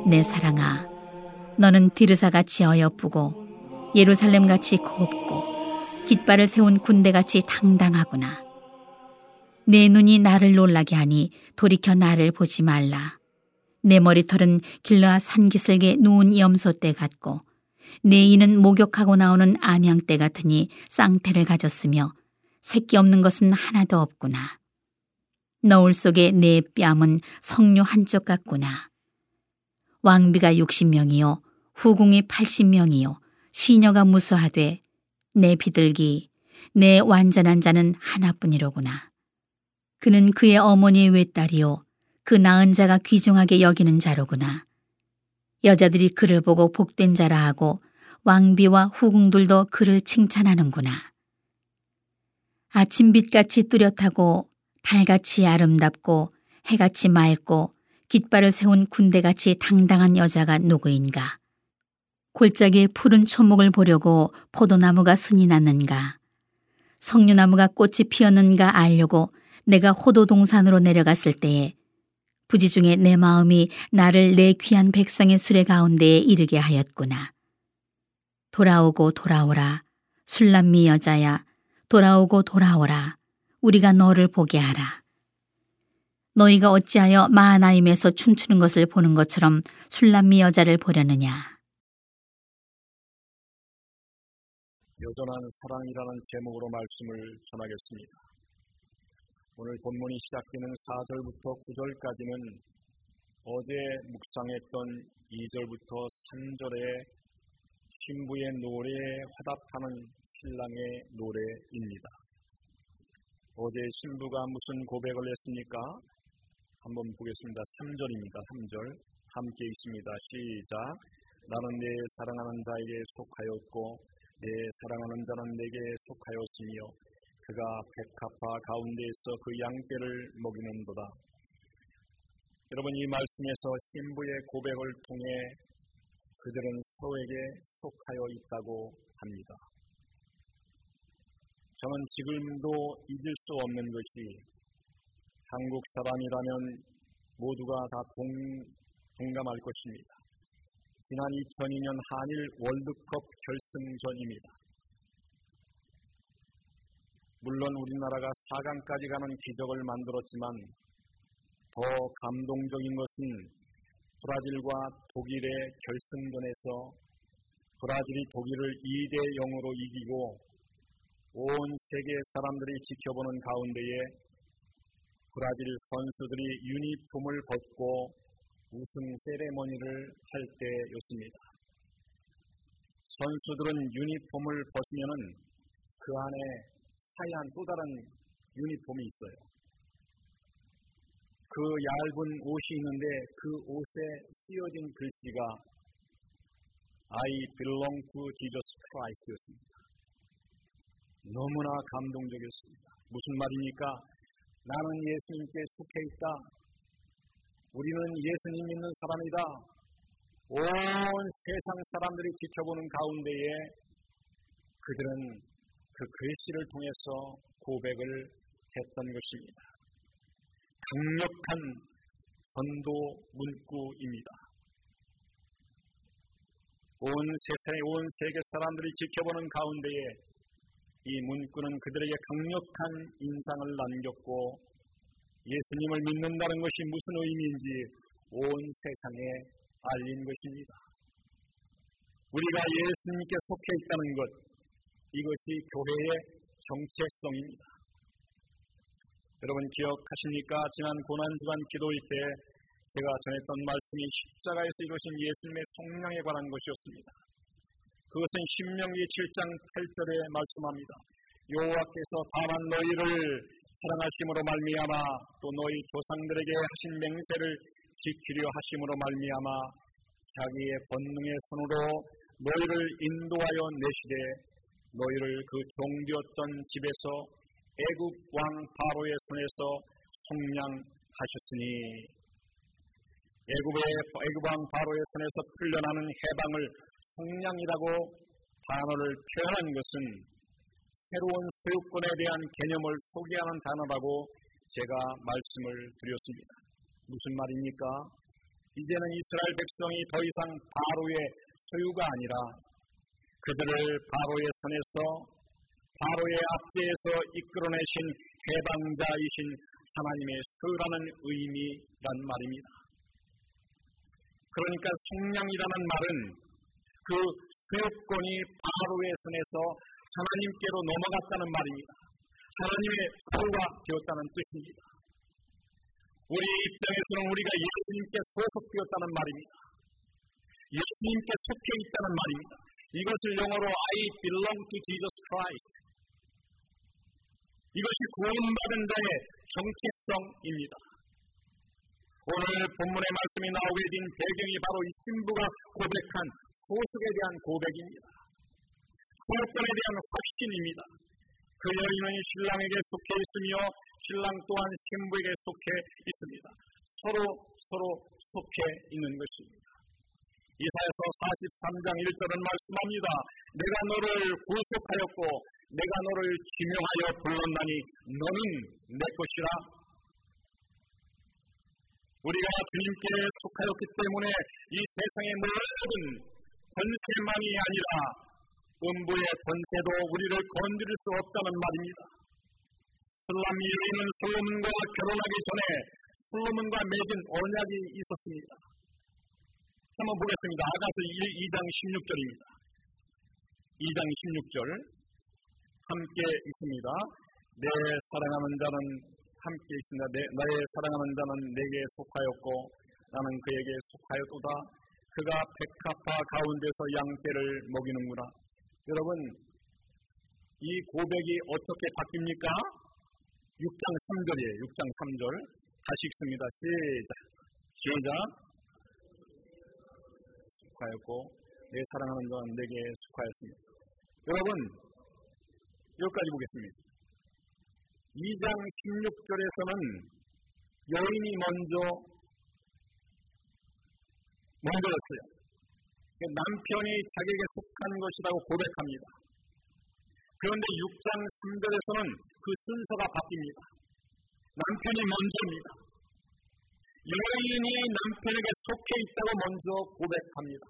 내 사랑아, 너는 디르사같이 어여쁘고 예루살렘같이 곱고 깃발을 세운 군대같이 당당하구나. 내 눈이 나를 놀라게 하니 돌이켜 나를 보지 말라. 내 머리털은 길르앗 산기슭에 누운 염소떼 같고 내 이는 목욕하고 나오는 암양떼 같으니 쌍태를 가졌으며 새끼 없는 것은 하나도 없구나. 너울 속에 내 뺨은 석류 한쪽 같구나. 왕비가 60명이요 후궁이 80명이요 시녀가 무수하되 내 비둘기 내 완전한 자는 하나뿐이로구나. 그는 그의 어머니의 외딸이요 그 낳은 자가 귀중하게 여기는 자로구나. 여자들이 그를 보고 복된 자라 하고 왕비와 후궁들도 그를 칭찬하는구나. 아침빛같이 뚜렷하고 달같이 아름답고 해같이 맑고 깃발을 세운 군대같이 당당한 여자가 누구인가? 골짜기에 푸른 초목을 보려고 포도나무가 순이 났는가? 석류나무가 꽃이 피었는가 알려고 내가 호도동산으로 내려갔을 때에 부지 중에 내 마음이 나를 내 귀한 백성의 수레 가운데에 이르게 하였구나. 돌아오고 돌아오라 술람미 여자야, 돌아오고 돌아오라 우리가 너를 보게 하라. 너희가 어찌하여 마하나임에서 춤추는 것을 보는 것처럼 술람미 여자를 보려느냐. 여전한 사랑이라는 제목으로 말씀을 전하겠습니다. 오늘 본문이 시작되는 4절부터 9절까지는 어제 묵상했던 2절부터 3절의 신부의 노래에 화답하는 신랑의 노래입니다. 어제 신부가 무슨 고백을 했습니까? 한번 보겠습니다. 3절입니다. 3절 함께 읽습니다. 시작. 나는 내 사랑하는 자에게 속하였고 내 사랑하는 자는 내게 속하였으며 그가 백합화 가운데에서 그 양떼를 먹이는도다. 여러분, 이 말씀에서 신부의 고백을 통해 그들은 서로에게 속하여 있다고 합니다. 저는 지금도 잊을 수 없는 것이 한국 사람이라면 모두가 다 동감할 것입니다. 지난 2002년 한일 월드컵 결승전입니다. 물론 우리나라가 4강까지 가는 기적을 만들었지만 더 감동적인 것은 브라질과 독일의 결승전에서 브라질이 독일을 2대 0으로 이기고 온 세계 사람들이 지켜보는 가운데에 브라질 선수들이 유니폼을 벗고 우승 세레머니를 할 때였습니다. 선수들은 유니폼을 벗으면 그 안에 하얀 또 다른 유니폼이 있어요. 그 얇은 옷이 있는데 그 옷에 쓰여진 글씨가 I belong to Jesus Christ였습니다. 너무나 감동적이었습니다. 무슨 말입니까? 나는 예수님께 속해 있다. 우리는 예수님 믿는 사람이다. 온 세상 사람들이 지켜보는 가운데에 그들은 그 글씨를 통해서 고백을 했던 것입니다. 강력한 전도 문구입니다. 온 세계 사람들이 지켜보는 가운데에 이 문구는 그들에게 강력한 인상을 남겼고 예수님을 믿는다는 것이 무슨 의미인지 온 세상에 알린 것입니다. 우리가 예수님께 속해 있다는 것, 이것이 교회의 정체성입니다. 여러분 기억하십니까? 지난 고난주간 기도회 때 제가 전했던 말씀이 십자가에서 이루신 예수님의 속량에 관한 것이었습니다. 그것은 신명기 7장 8절에 말씀합니다. 여호와께서 다만 너희를 사랑하심으로 말미암아 또 너희 조상들에게 하신 맹세를 지키려 하심으로 말미암아 자기의 권능의 손으로 너희를 인도하여 내시되 너희를 그 종되었던 집에서 애굽 왕 바로의 손에서 속량하셨으니 애굽 왕 바로의 손에서 풀려나는 해방을 속량이라고 단어를 표현한 것은 새로운 소유권에 대한 개념을 소개하는 단어라고 제가 말씀을 드렸습니다. 무슨 말입니까? 이제는 이스라엘 백성이 더 이상 바로의 소유가 아니라 그들을 바로의 손에서 바로의 압제에서 이끌어내신 해방자이신 하나님의 소유라는 의미란 말입니다. 그러니까 속량이라는 말은 그 소유권이 바로의 손에서 하나님께로 넘어갔다는 말입니다. 하나님의 소유가 되었다는 뜻입니다. 우리 입장에서는 우리가 예수님께 소속되었다는 말입니다. 예수님께 속해 있다는 말입니다. 이것을 영어로 I belong to Jesus Christ. 이것이 구원받은 자의 정체성입니다. 오늘 본문의 말씀이 나오게 된 배경이 바로 이 신부가 고백한 소속에 대한 고백입니다. 소유권에 대한 확신입니다. 그 여인은 신랑에게 속해 있으며 신랑 또한 신부에게 속해 있습니다. 서로 속해 있는 것입니다. 이사야서 43장 1절은 말씀합니다. 내가 너를 구속하였고 내가 너를 지명하여 불렀나니 너는 내 것이라. 우리가 주님께 속하였기 때문에 이 세상의 모든 권세만이 아니라 음부의 권세도 우리를 건드릴 수 없다는 말입니다. 술람미 여인은 솔로몬과 결혼하기 전에 솔로몬과 맺은 언약이 있었습니다. 한번 보겠습니다. 아가서 2장 16절입니다. 2장 16절 함께 있습니다. 내 사랑하는 자는 함께 있습니다. 나의 사랑하는 자는 내게 속하였고 나는 그에게 속하였도다. 그가 백합화 가운데서 양떼를 먹이는구나. 여러분, 이 고백이 어떻게 바뀝니까? 6장 3절이에요. 6장 3절 다시 읽습니다. 시작. 속하였고 내 사랑하는 자는 내게 속하였습니다. 여러분, 여기까지 보겠습니다. 2장 16절에서는 여인이 먼저였어요. 남편이 자기에게 속한 것이라고 고백합니다. 그런데 6장 3절에서는 그 순서가 바뀝니다. 남편이 먼저입니다. 여인이 남편에게 속해 있다고 먼저 고백합니다.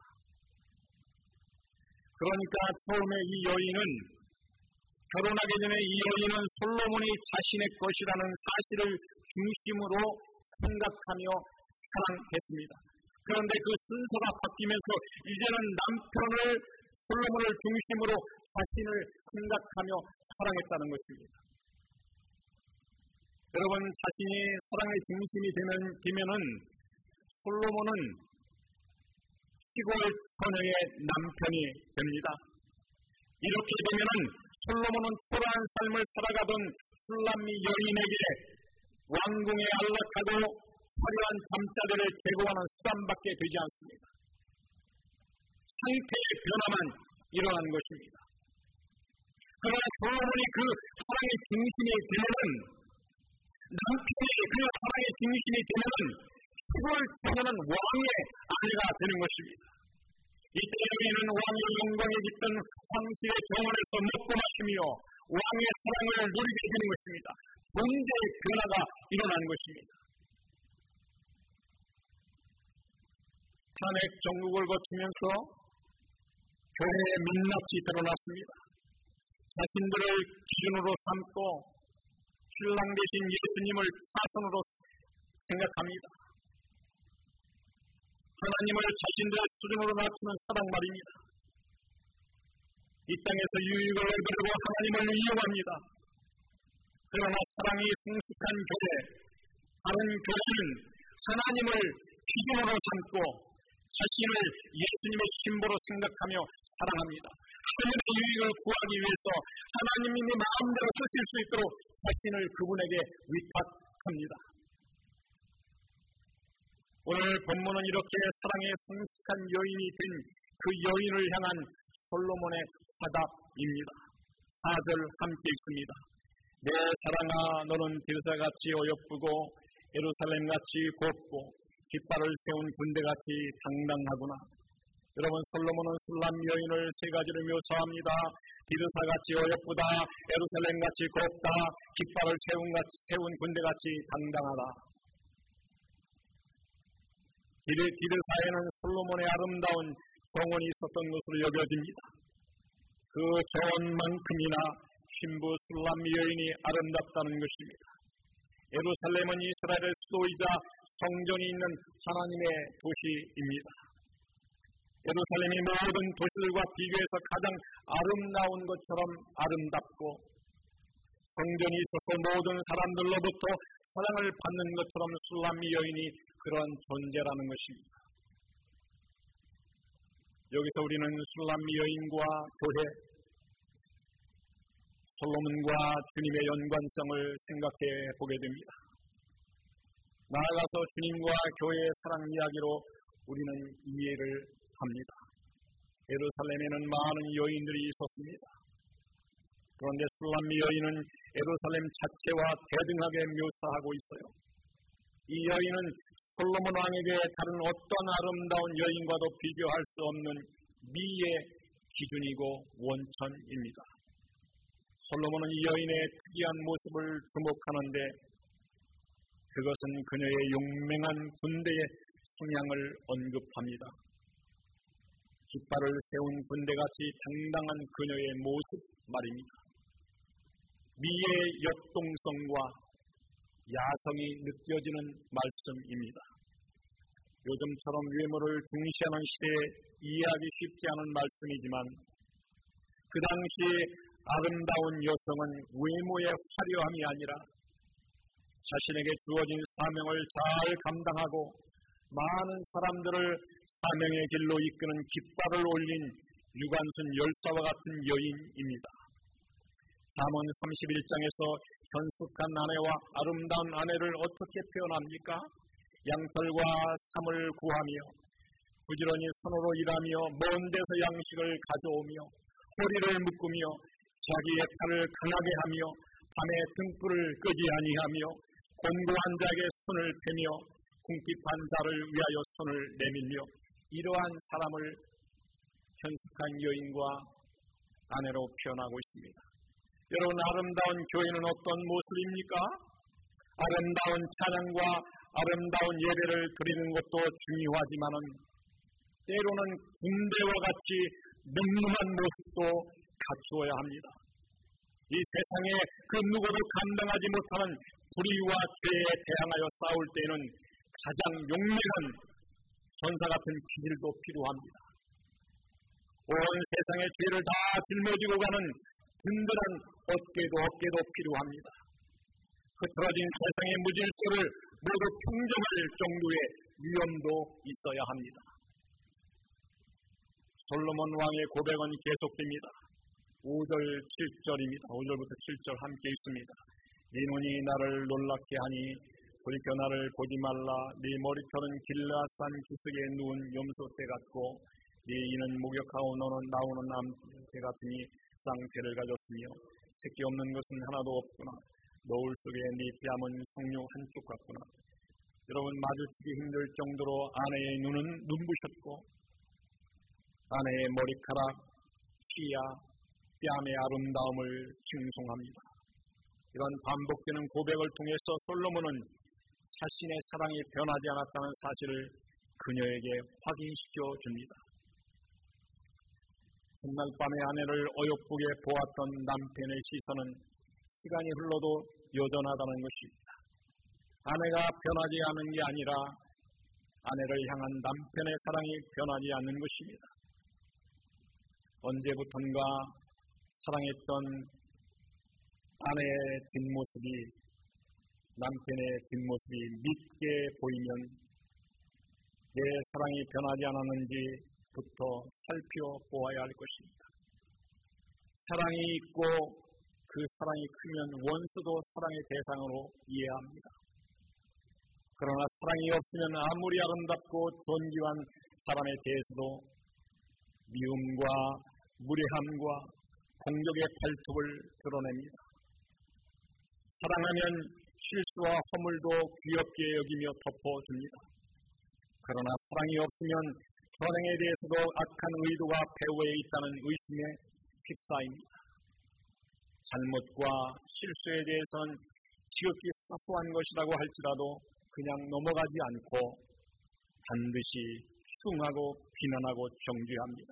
그러니까 처음에 이 여인은 결혼하기 전에 이 여인은 솔로몬이 자신의 것이라는 사실을 중심으로 생각하며 사랑했습니다. 그런데 그 순서가 바뀌면서 이제는 남편을 솔로몬을 중심으로 자신을 생각하며 사랑했다는 것입니다. 여러분, 자신이 사랑의 중심이 되면은 솔로몬은 시골 처녀의 남편이 됩니다. 이렇게 되면은 솔로몬은 초라한 삶을 살아가던 술람미 여인에게 왕궁에 안락하고 화려한 잠자리를 제공하는 수단밖에 되지 않습니다. 상태의 변화만 일어난 것입니다. 그러나 솔로몬이 그 사랑의 중심이 되면은 남편이 그 사랑의 중심이 되면은 시골 처녀는 왕의 아내가 되는 것입니다. 이때 여인은 왕의 영광에 깃든 황실의 정원에서 먹고 마시며 왕의 사랑을 누리게 되는 것입니다. 존재의 변화가 일어나는 것입니다. 탄핵 정국을 거치면서 교회의 민낯이 드러났습니다. 자신들을 기준으로 삼고 신랑 되신 예수님을 차선으로 생각합니다. 하나님을 자신들의 수준으로 낮추는 사랑 말입니다. 이 땅에서 유익을 얻으려고 하나님을 이용합니다. 그러나 사랑이 성숙한 교회, 다른 교회는 하나님을 기준으로 삼고 자신을 예수님의 신부로 생각하며 사랑합니다. 하나님의 유익을 구하기 위해서 하나님이 마음대로 쓰실 수 있도록 자신을 그분에게 위탁합니다. 오늘 본문은 이렇게 사랑의 성숙한 여인이 된 그 여인을 향한 솔로몬의 화답입니다. 4절 함께 읽습니다. 내 사랑아, 너는 들사같이 어여쁘고 예루살렘같이 곱고 깃발을 세운 군대같이 당당하구나. 여러분, 솔로몬은 술람 여인을 세 가지로 묘사합니다. 비르사같이 어여쁘다, 예루살렘같이 곱다, 깃발을 세운 군대같이 당당하다. 디르사에는 솔로몬의 아름다운 정원이 있었던 것으로 여겨집니다. 그 정원만큼이나 신부 술람 여인이 아름답다는 것입니다. 예루살렘은 이스라엘의 수도이자 성전이 있는 하나님의 도시입니다. 예루살렘이 모든 도시들과 비교해서 가장 아름다운 것처럼 아름답고 성전이 있어서 모든 사람들로부터 사랑을 받는 것처럼 술람 여인이 그런 존재라는 것입니다. 여기서 우리는 술람 여인과 교회, 솔로몬과 주님의 연관성을 생각해 보게 됩니다. 나아가서 주님과 교회의 사랑 이야기로 우리는 이해를 합니다. 예루살렘에는 많은 여인들이 있었습니다. 그런데 술람 여인은 예루살렘 자체와 대등하게 묘사하고 있어요. 이 여인은 솔로몬 왕에게 다른 어떤 아름다운 여인과도 비교할 수 없는 미의 기준이고 원천입니다. 솔로몬은 이 여인의 특이한 모습을 주목하는데 그것은 그녀의 용맹한 군대의 성향을 언급합니다. 깃발을 세운 군대같이 당당한 그녀의 모습 말입니다. 미의 역동성과 야성이 느껴지는 말씀입니다. 요즘처럼 외모를 중시하는 시대에 이해하기 쉽지 않은 말씀이지만 그 당시에 아름다운 여성은 외모의 화려함이 아니라 자신에게 주어진 사명을 잘 감당하고 많은 사람들을 사명의 길로 이끄는 깃발을 올린 유관순 열사와 같은 여인입니다. 잠언 31장에서 현숙한 아내와 아름다운 아내를 어떻게 표현합니까? 양털과 삼을 구하며 부지런히 손으로 일하며 먼 데서 양식을 가져오며 허리를 묶으며 자기의 팔을 강하게 하며 밤에 등불을 끄지 아니하며 곤고한 자에게 손을 펴며 궁핍한 자를 위하여 손을 내밀며 이러한 사람을 현숙한 여인과 아내로 표현하고 있습니다. 여러분, 아름다운 교회는 어떤 모습입니까? 아름다운 찬양과 아름다운 예배를 드리는 것도 중요하지만은 때로는 군대와 같이 늠름한 모습도 갖추어야 합니다. 이 세상에 그 누구도 감당하지 못하는 불의와 죄에 대항하여 싸울 때에는 가장 용맹한 전사 같은 기질도 필요합니다. 온 세상의 죄를 다 짊어지고 가는 든든한 어깨도 필요합니다. 흐트러진 세상의 무질서를 모두 평정할 정도의 위엄도 있어야 합니다. 솔로몬 왕의 고백은 계속됩니다. 5절 7절입니다. 5절부터 7절 함께 있습니다. 네 눈이 나를 놀랍게 하니 돌이켜 나를 보지 말라. 네 머리털은 길라산 기슭에 누운 염소떼 같고 네 이는 목욕하고 너는 나오는 암새 같으니 쌍태를 가졌으며 새끼 없는 것은 하나도 없구나. 노을 속에 네 뺨은 석류 한쪽 같구나. 여러분, 마주치기 힘들 정도로 아내의 눈은 눈부셨고 아내의 머리카락, 치아, 뺨의 아름다움을 칭송합니다. 이런 반복되는 고백을 통해서 솔로몬은 자신의 사랑이 변하지 않았다는 사실을 그녀에게 확인시켜 줍니다. 첫날 밤에 아내를 어여쁘게 보았던 남편의 시선은 시간이 흘러도 여전하다는 것입니다. 아내가 변하지 않은 게 아니라 아내를 향한 남편의 사랑이 변하지 않는 것입니다. 언제부턴가 사랑했던 아내의 뒷모습이, 남편의 뒷모습이 밉게 보이면 내 사랑이 변하지 않았는지부터 살펴보아야 할 것입니다. 사랑이 있고 그 사랑이 크면 원수도 사랑의 대상으로 이해합니다. 그러나 사랑이 없으면 아무리 아름답고 존귀한 사람에 대해서도 미움과 무례함과 공격의 발톱을 드러냅니다. 사랑하면 실수와 허물도 귀엽게 여기며 덮어줍니다. 그러나 사랑이 없으면 선행에 대해서도 악한 의도가 배후에 있다는 의심에 휩싸입니다. 잘못과 실수에 대해서는 지극히 사소한 것이라고 할지라도 그냥 넘어가지 않고 반드시 흉하고 비난하고 정죄합니다.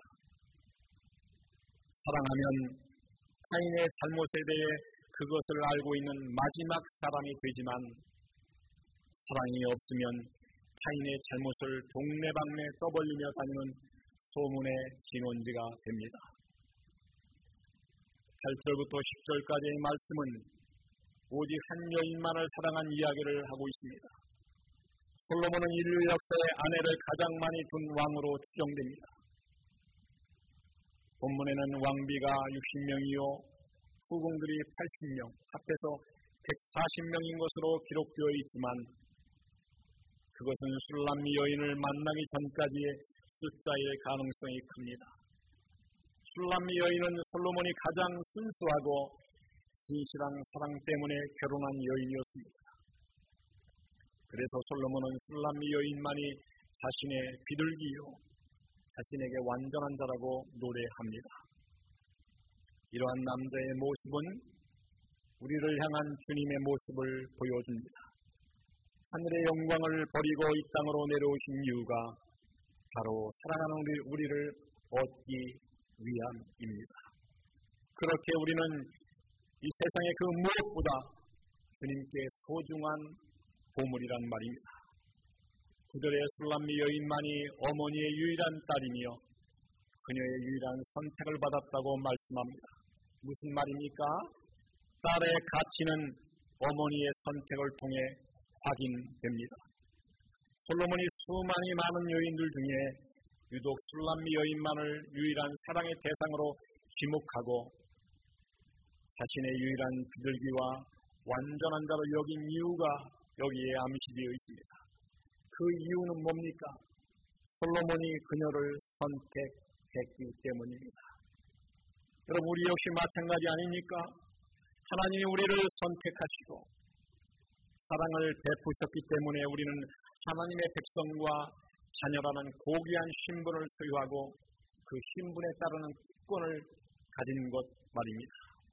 사랑하면 타인의 잘못에 대해 그것을 알고 있는 마지막 사람이 되지만 사랑이 없으면 타인의 잘못을 동네방네 떠벌리며 다니는 소문의 진원지가 됩니다. 8절부터 10절까지의 말씀은 오직 한 여인만을 사랑한 이야기를 하고 있습니다. 솔로몬은 인류 역사에 아내를 가장 많이 둔 왕으로 추정됩니다. 본문에는 왕비가 60명이요 후궁들이 80명, 합해서 140명인 것으로 기록되어 있지만 그것은 술람미 여인을 만나기 전까지의 숫자의 가능성이 큽니다. 술람미 여인은 솔로몬이 가장 순수하고 진실한 사랑 때문에 결혼한 여인이었습니다. 그래서 솔로몬은 술람미 여인만이 자신의 비둘기요 자신에게 완전한 자라고 노래합니다. 이러한 남자의 모습은 우리를 향한 주님의 모습을 보여줍니다. 하늘의 영광을 버리고 이 땅으로 내려오신 이유가 바로 사랑하는 우리를 얻기 위함입니다. 그렇게 우리는 이 세상의 그 무엇보다 주님께 소중한 보물이란 말입니다. 9절의 술람미 여인만이 어머니의 유일한 딸이며 그녀의 유일한 선택을 받았다고 말씀합니다. 무슨 말입니까? 딸의 가치는 어머니의 선택을 통해 확인됩니다. 솔로몬이 수많이 많은 여인들 중에 유독 술람미 여인만을 유일한 사랑의 대상으로 지목하고 자신의 유일한 비둘기와 완전한 자로 여긴 이유가 여기에 암시되어 있습니다. 그 이유는 뭡니까? 솔로몬이 그녀를 선택했기 때문입니다. 여러분, 우리 역시 마찬가지 아닙니까? 하나님이 우리를 선택하시고 사랑을 베푸셨기 때문에 우리는 하나님의 백성과 자녀라는 고귀한 신분을 소유하고 그 신분에 따르는 특권을 가진 것 말입니다.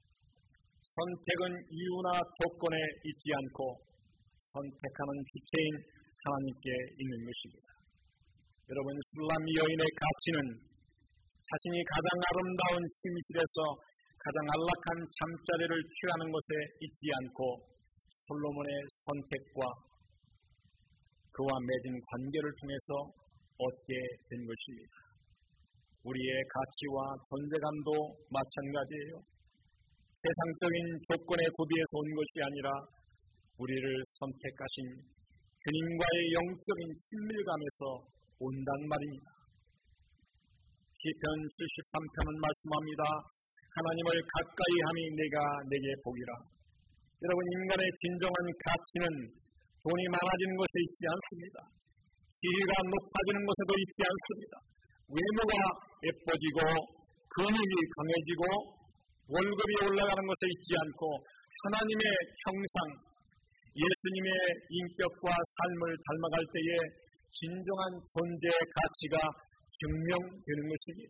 선택은 이유나 조건에 있지 않고 선택하는 주체인 하나님께 있는 것입니다. 여러분, 술람미 여인의 가치는 자신이 가장 아름다운 침실에서 가장 안락한 잠자리를 취하는 것에 있지 않고 솔로몬의 선택과 그와 맺은 관계를 통해서 얻게 된 것입니다. 우리의 가치와 존재감도 마찬가지예요. 세상적인 조건에 구비해서 온 것이 아니라 우리를 선택하신 주님과의 영적인 친밀감에서 온단 말입니다. 시편 73편은 말씀합니다. 하나님을 가까이 함이 내가 내게 복이라. 여러분, 인간의 진정한 가치는 돈이 많아지는 것에 있지 않습니다. 지위가 높아지는 것에도 있지 않습니다. 외모가 예뻐지고 근육이 강해지고 월급이 올라가는 것에 있지 않고 하나님의 형상, 예수님의 인격과 삶을 닮아갈 때에 진정한 존재의 가치가 증명되는 것입니다.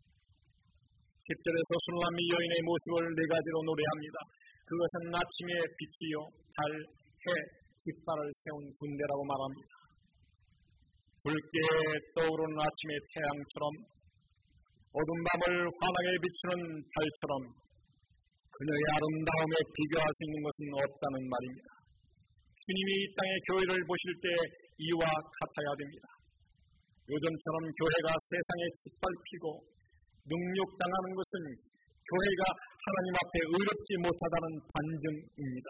10절에서 술람미 여인의 모습을 네 가지로 노래합니다. 그것은 아침의 빛이요 달, 해, 깃발을 세운 군대라고 말합니다. 붉게 떠오르는 아침의 태양처럼 어두운 밤을 환하게 비추는 달처럼 그녀의 아름다움에 비교할 수 있는 것은 없다는 말입니다. 주님이 이 땅의 교회를 보실 때 이와 같아야 됩니다. 요즘처럼 교회가 세상에 짓밟히고 능욕당하는 것은 교회가 하나님 앞에 의롭지 못하다는 반증입니다.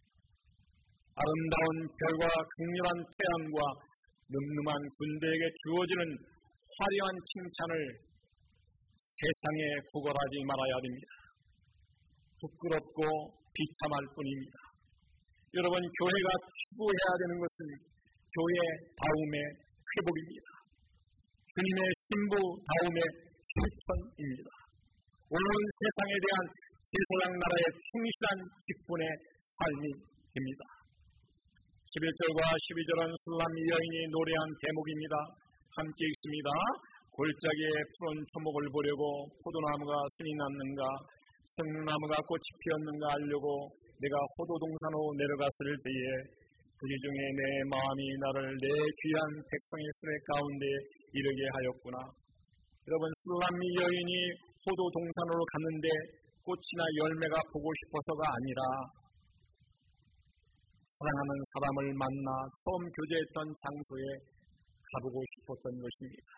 아름다운 별과 강렬한 태양과 늠름한 군대에게 주어지는 화려한 칭찬을 세상에 구걸하지 말아야 됩니다. 부끄럽고 비참할 뿐입니다. 여러분, 교회가 추구해야 되는 것은 교회다움의 회복입니다. 주님의 신부다움의 실천입니다. 온 세상에 대한 제사장 나라의 충실한 직분의 삶이 됩니다. 11절과 12절은 술람미 여인이 노래한 대목입니다. 함께 읽습니다. 골짜기에 푸른 초목을 보려고 포도나무가 순이 났는가 성나무가 꽃이 피었는가 알려고 내가 호도동산으로 내려갔을 때에 그리 중에 내 마음이 나를 내 귀한 백성의 수레 가운데 이르게 하였구나. 여러분, 술람미 여인이 포도 동산으로 갔는데 꽃이나 열매가 보고 싶어서가 아니라 사랑하는 사람을 만나 처음 교제했던 장소에 가보고 싶었던 것입니다.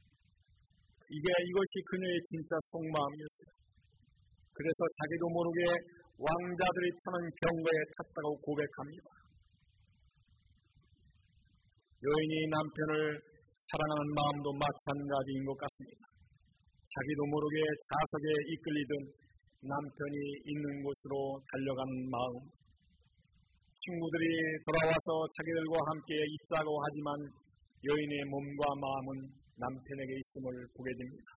이것이 그녀의 진짜 속마음이었어요. 그래서 자기도 모르게 왕자들이 타는 병거에 탔다고 고백합니다. 여인이 남편을 사랑하는 마음도 마찬가지인 것 같습니다. 자기도 모르게 자석에 이끌리던 남편이 있는 곳으로 달려가는 마음, 친구들이 돌아와서 자기들과 함께 있자고 하지만 여인의 몸과 마음은 남편에게 있음을 보게 됩니다.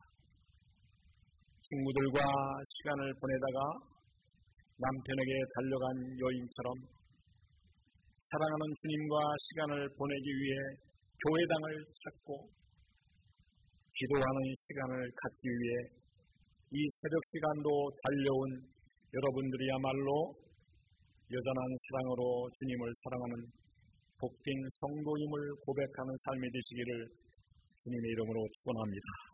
친구들과 시간을 보내다가 남편에게 달려간 여인처럼 사랑하는 주님과 시간을 보내기 위해 교회당을 찾고 기도하는 시간을 갖기 위해 이 새벽 시간도 달려온 여러분들이야말로 여전한 사랑으로 주님을 사랑하는 복된 성도임을 고백하는 삶이 되시기를 주님의 이름으로 축원합니다.